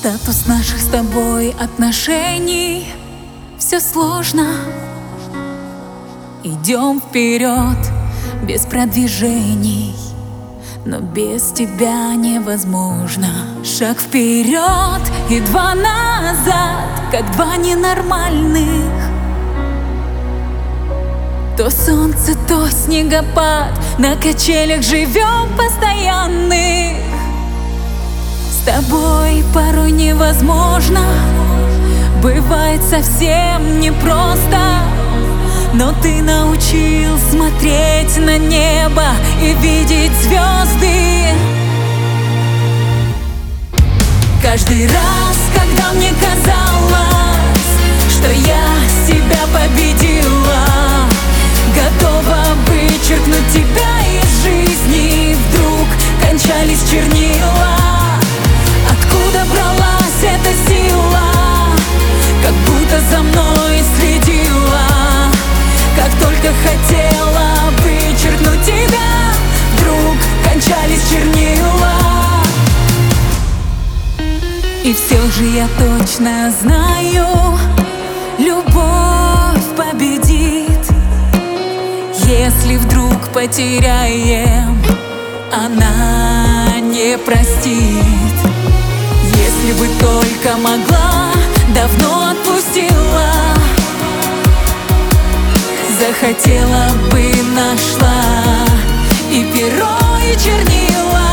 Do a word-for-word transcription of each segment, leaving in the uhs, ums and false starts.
Статус наших с тобой отношений все сложно. Идем вперед без продвижений, но без тебя невозможно. Шаг вперед и два назад, как два ненормальных. То солнце, то снегопад, на качелях живем постоянных. С тобой порой невозможно, бывает совсем непросто, но ты научил смотреть на небо и видеть звезды. Каждый раз, когда мне казалось, что я себя победила, готова вычеркнуть тебя из жизни, вдруг кончались чернила. Откуда бралась эта сила, как будто за мной следила? Как только хотела вычеркнуть тебя, вдруг кончались чернила. И все же я точно знаю, любовь победит. Если вдруг потеряем, она не простит. Если бы только могла, давно отпустила. Захотела бы, нашла и перо, и чернила.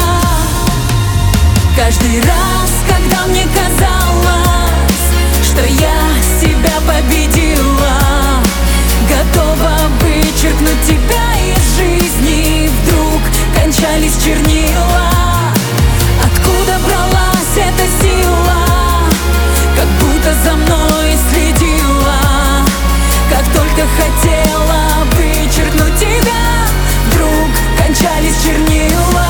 Каждый раз, когда мне казалось, что я себя победила, готова вычеркнуть тебя из жизни, вдруг кончались чернила. Откуда бралась эта сила, как будто за мной следила? Как только хотела вычеркнуть тебя, вдруг кончались чернила.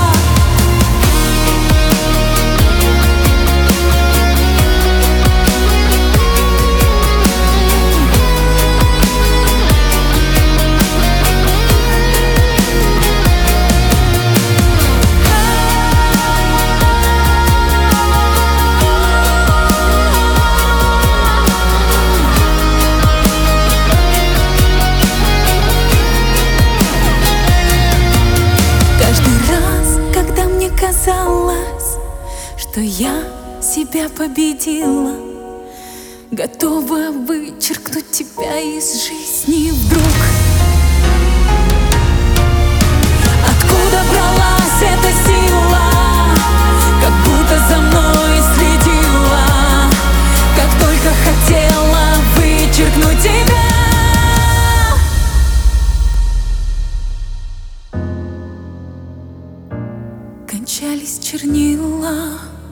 Казалось, что я себя победила, готова вычеркнуть тебя из жизни, вдруг. Откуда бралась эта сила, как будто за мной следила? Как только хотела вычеркнуть тебя. Кончались чернила.